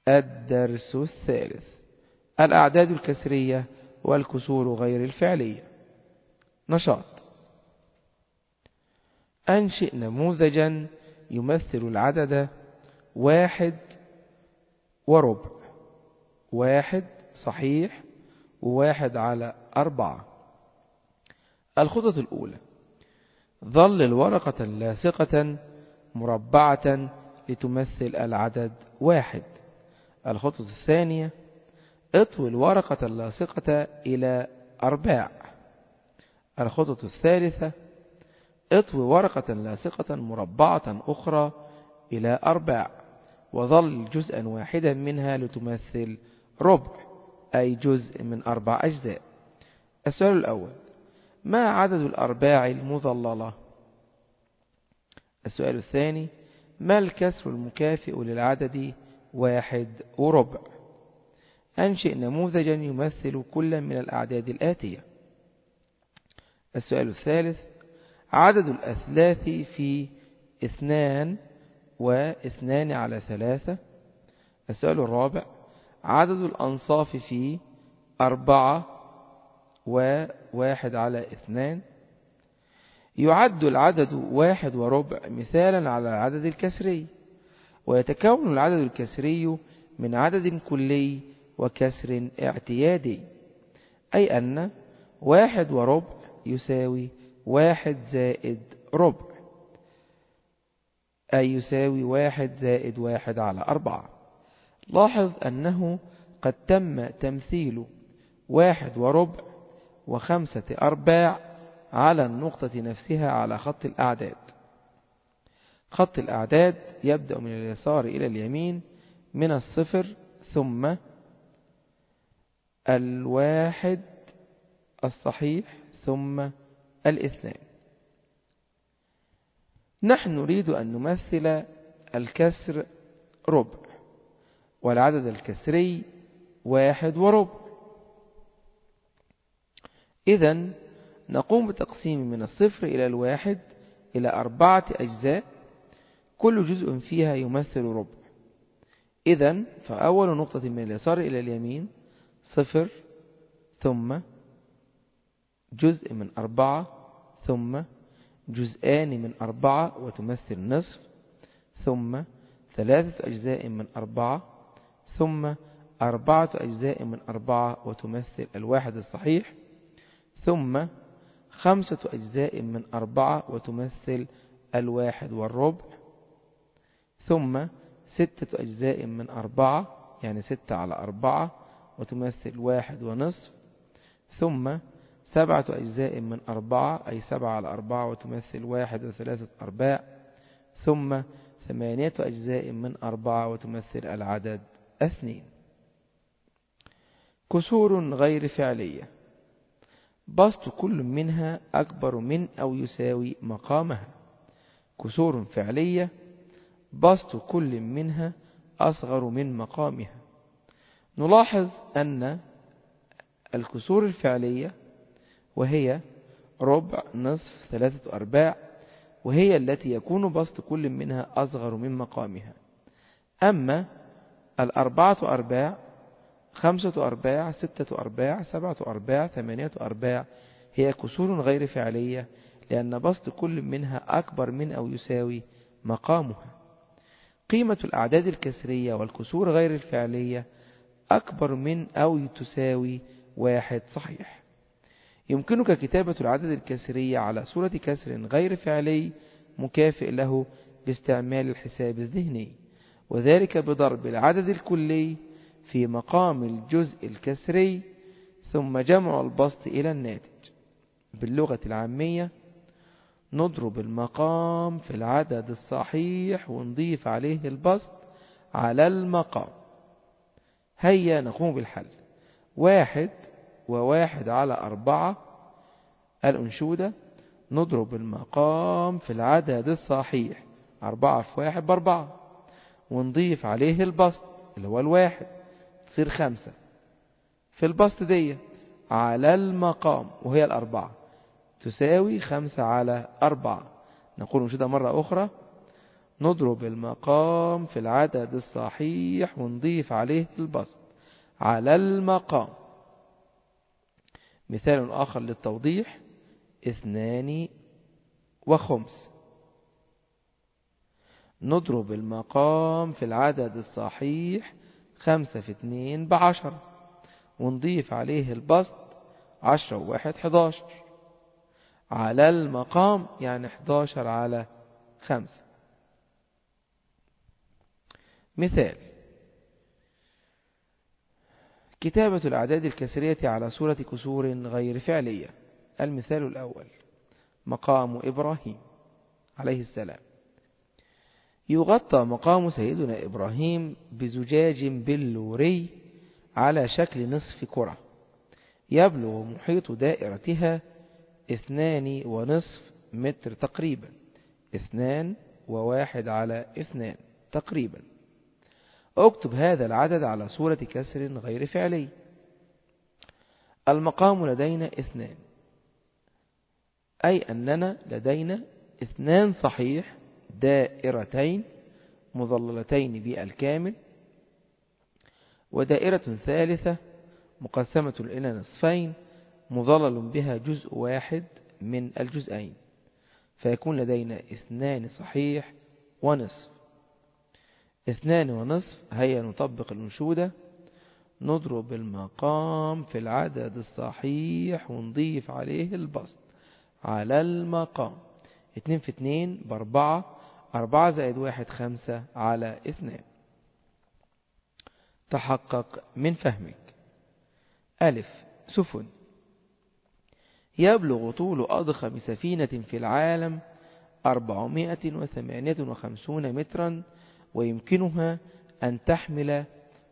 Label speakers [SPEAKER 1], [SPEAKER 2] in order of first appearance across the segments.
[SPEAKER 1] الدرس الثالث: الأعداد الكسرية والكسور غير الفعلية. نشاط: أنشئ نموذجا يمثل العدد 1 وربع، 1 صحيح و1/4. الخطوة الأولى: ظلل ورقة لاصقة مربعة لتمثل العدد 1. الخطوة الثانية: اطوي الورقة اللاصقة إلى أرباع. الخطوة الثالثة: اطوي ورقة لاصقة مربعة أخرى إلى أرباع، وظل جزءا واحدا منها لتمثل ربع، أي جزء من 4 أجزاء. السؤال الأول: ما عدد الأرباع المظللة؟ السؤال الثاني: ما الكسر المكافئ للعدد 1 وربع؟ أنشئ نموذجا يمثل كل من الأعداد الآتية. السؤال الثالث: عدد الأثلاث في 2 و2/3. السؤال الرابع: عدد الأنصاف في 4 و1/2. يعد العدد 1 وربع مثالا على العدد الكسري، ويتكون العدد الكسري من عدد كلي وكسر اعتيادي، أي أن 1 وربع يساوي 1 زائد ربع، أي يساوي 1 زائد 1/4. لاحظ أنه قد تم تمثيل 1 وربع و5/4 على النقطة نفسها على خط الأعداد. خط الأعداد يبدأ من اليسار إلى اليمين من 0 ثم 1 الصحيح ثم 2. نحن نريد أن نمثل الكسر ربع والعدد الكسري 1 وربع. إذن نقوم بتقسيم من 0 إلى 1 إلى 4 أجزاء، كل جزء فيها يمثل ربع. إذن فأول نقطة من اليسار إلى اليمين 0 ثم جزء من 4 ثم جزءان من 4 وتمثل نصف، ثم 3 أجزاء من 4 ثم 4 أجزاء من 4 وتمثل 1 الصحيح، ثم 5 أجزاء من 4 وتمثل 1 والربع، ثم 6 أجزاء من 4 يعني 6/4 وتمثل 1 ونصف، ثم 7 أجزاء من 4 أي 7/4 وتمثل 1 و3/4، ثم 8 أجزاء من 4 وتمثل العدد 2. كسور غير فعلية: بسط كل منها أكبر من أو يساوي مقامها. كسور فعلية: بسط كل منها أصغر من مقامها. نلاحظ أن الكسور الفعلية وهي ربع، نصف، 3/4، وهي التي يكون بسط كل منها أصغر من مقامها. أما 4/4، 5/4، 6/4، 7/4، 8/4 هي كسور غير فعلية، لأن بسط كل منها أكبر من أو يساوي مقامها. قيمة الأعداد الكسرية والكسور غير الفعلية أكبر من أو تساوي 1 صحيح. يمكنك كتابة العدد الكسري على صورة كسر غير فعلي مكافئ له باستعمال الحساب الذهني، وذلك بضرب العدد الكلي في مقام الجزء الكسري ثم جمع البسط إلى الناتج. باللغة العامية نضرب المقام في العدد الصحيح ونضيف عليه البسط على المقام. هيا نقوم بالحل. 1 و1/4. الأنشودة: نضرب المقام في العدد الصحيح 4 في 1 ب4، ونضيف عليه البسط اللي هو 1 تصير 5 في البسط دي على المقام وهي 4 تساوي 5/4. نقول أنشودة مرة أخرى: نضرب المقام في العدد الصحيح ونضيف عليه البسط على المقام. مثال آخر للتوضيح: 2.5. نضرب المقام في العدد الصحيح 5 في 2 ب10 ونضيف عليه البسط 10 و1 11 على المقام، يعني 11 على 5. مثال: كتابة الأعداد الكسرية على صورة كسور غير فعلية. المثال الأول: مقام إبراهيم عليه السلام. يغطى مقام سيدنا إبراهيم بزجاج بلوري على شكل نصف كرة، يبلغ محيط دائرتها 2.5 متر تقريبا، 2.1/2 تقريبا. اكتب هذا العدد على صورة كسر غير فعلي. المقام لدينا 2، أي أننا لدينا 2 صحيح دائرتين مظللتين بالكامل، ودائرة ثالثة مقسمة إلى نصفين مظلل بها جزء واحد من الجزئين، فيكون لدينا 2 صحيح ونصف. 2 ونصف. هيا نطبق الأنشودة: نضرب المقام في العدد الصحيح ونضيف عليه البسط على المقام. 2 في 2 ب4، 4 زائد 1 5 على 2. تحقق من فهمك. ألف: سفن. يبلغ طول أضخم سفينة في العالم 458 مترا، ويمكنها أن تحمل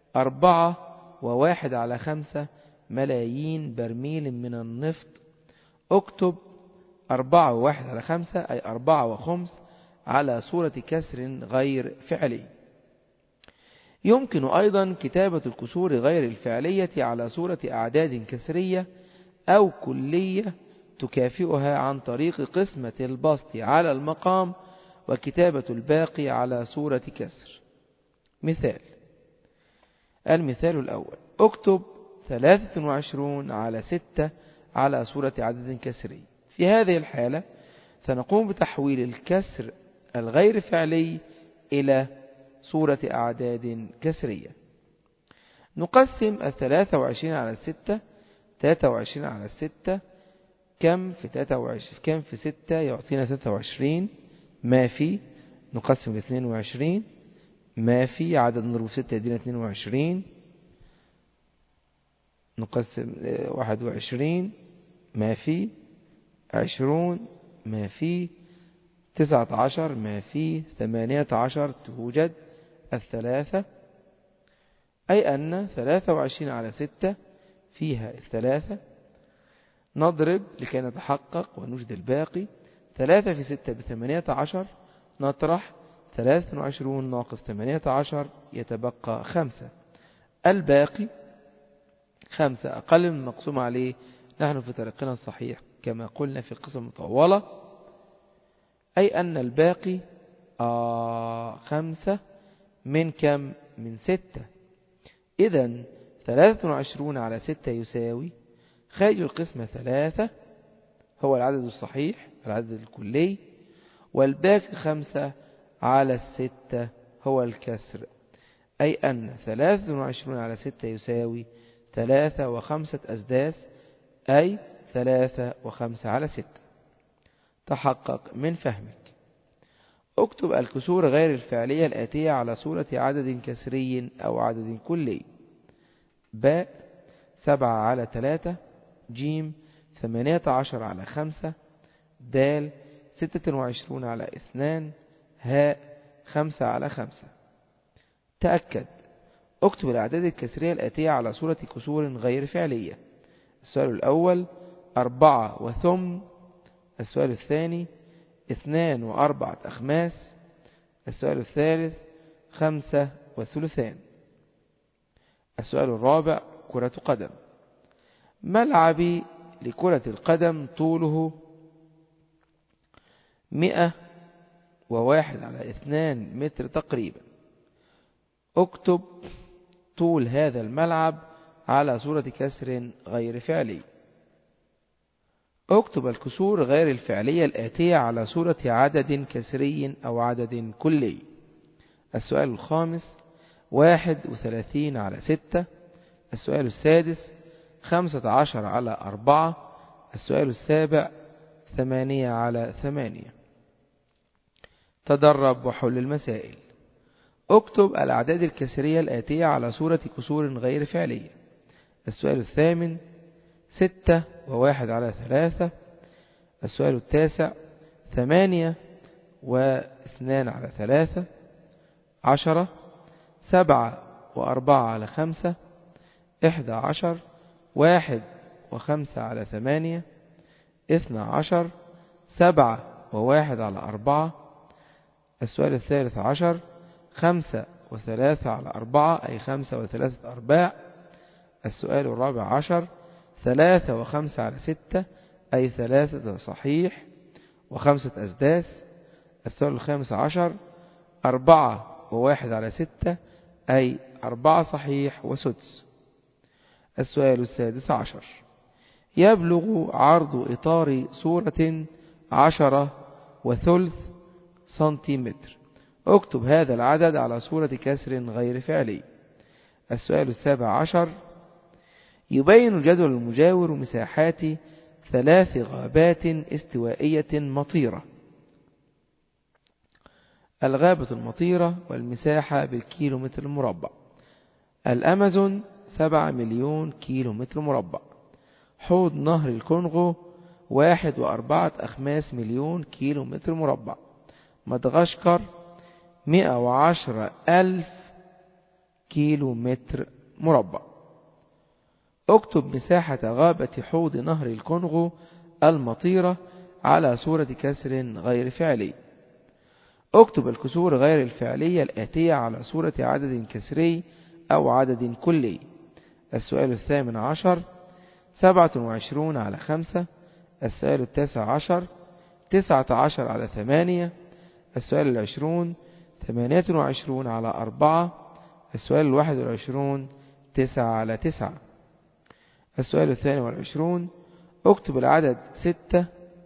[SPEAKER 1] 4.1/5 ملايين برميل من النفط. اكتب 4.1/5 أي 4.5 على صورة كسر غير فعلي. يمكن أيضا كتابة الكسور غير الفعلية على صورة أعداد كسرية أو كلية تكافئها عن طريق قسمة البسط على المقام وكتابة الباقي على صورة كسر. مثال: المثال الأول: اكتب 23/6 على صورة عدد كسري. في هذه الحالة سنقوم بتحويل الكسر الغير فعلي إلى صورة أعداد كسرية. نقسم 23/6. 23/6 كم في 23 كم في 6 يعطينا 23 ما في. نقسم 22 ما في عدد نضرب 6 يدينا 22. نقسم 21 ما في 20 ما في 19 ما في 18 توجد 3. أي أن 23/6 فيها 3. نضرب لكي نتحقق ونجد الباقي. 3 في 6 ب18. نطرح 23 ناقص 18 يتبقى 5. الباقي 5 أقل من مقسوم عليه. نحن في طريقنا الصحيح كما قلنا في القسم المطولة، أي أن الباقي 5 من كم؟ من 6. إذن 23/6 يساوي خارج القسمة 3 هو العدد الصحيح العدد الكلي، والباقي 5/6 هو الكسر، أي أن 23/6 يساوي 3 و5 أسداس، أي 3 و5/6. تحقق من فهمك. اكتب الكسور غير الفعلية الآتية على صورة عدد كسري أو عدد كلي. باء 7/3. جيم 18/5. دال 26/2. هاء 5/5. تأكد. اكتب الأعداد الكسرية الآتية على صورة كسور غير فعلية. السؤال الأول 4 وثمن. السؤال الثاني 2 و4 أخماس. السؤال الثالث 5 وثلثان. السؤال الرابع كرة قدم. ملعبي لكرة القدم طوله 1/2 متر تقريبا. اكتب طول هذا الملعب على صورة كسر غير فعلي. اكتب الكسور غير الفعلية الآتية على صورة عدد كسري أو عدد كلي. السؤال الخامس 31/6. السؤال السادس 15/4. السؤال السابع 8/8. تدرب وحل المسائل. اكتب الأعداد الكسرية الآتية على صورة كسور غير فعلية. السؤال الثامن 6/1/3. السؤال التاسع 8/2/3. 10 7/4/5. 11 1/5/8. 12 7/1/4. السؤال الثالث عشر 5/3/4 أي 5 3/4. السؤال الرابع عشر 3/5/6 أي 3 صحيح و5 أسداس. السؤال الخامس عشر 4/1/6 أي 4 صحيح وسدس. السؤال السادس عشر يبلغ عرض إطار صورة 10 سنتيمتر. اكتب هذا العدد على صورة كسر غير فعلي. السؤال السابع عشر يبين الجدول المجاور مساحات 3 غابات استوائية مطيرة. الغابة المطيرة والمساحة بالكيلومتر المربع. الأمازون 7 مليون كيلومتر مربع. حوض نهر الكونغو 1.4 مليون كيلومتر مربع. مدغشقر 110,000 كيلومتر مربع. اكتب مساحة غابة حوض نهر الكونغو المطيرة على صورة كسر غير فعلي. اكتب الكسور غير الفعلية الآتية على صورة عدد كسري أو عدد كلي. السؤال الثامن عشر 27/5. السؤال التاسع عشر 19/8. السؤال 20 28/4. السؤال 21 9/9. السؤال 22 اكتب العدد 6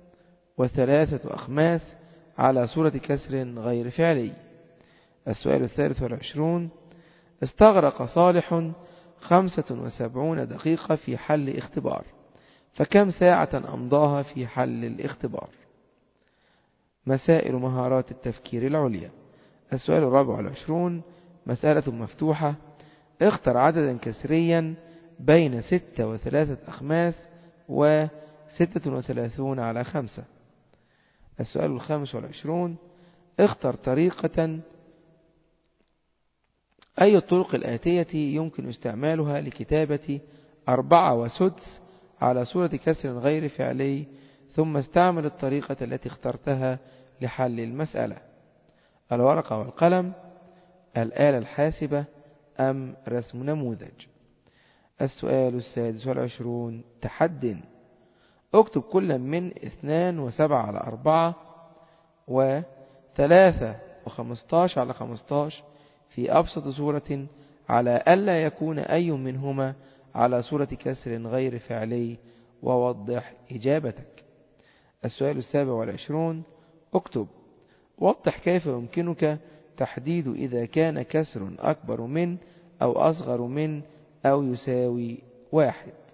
[SPEAKER 1] و3 على صورة كسر غير فعلي. السؤال 23 استغرق صالح 75 دقيقة في حل اختبار، فكم ساعة أمضاها في حل الاختبار؟ مسائل مهارات التفكير العليا. السؤال 24 مسألة مفتوحة. اختر عددا كسريا بين 6 و3 و36/5. السؤال 25 اختر طريقة. أي الطرق الآتية يمكن استعمالها لكتابة 4 وسدس على صورة كسر غير فعلي، ثم استعمل الطريقة التي اخترتها لحل المسألة؟ الورقة والقلم، الآلة الحاسبة، أم رسم نموذج؟ السؤال 26 تحد. اكتب كل من 2 و7/4 و3 و15/15 في أبسط صورة على ألا يكون أي منهما على صورة كسر غير فعلي، ووضح إجابتك. السؤال 27 اكتب وضح كيف يمكنك تحديد إذا كان كسر أكبر من أو أصغر من أو يساوي 1.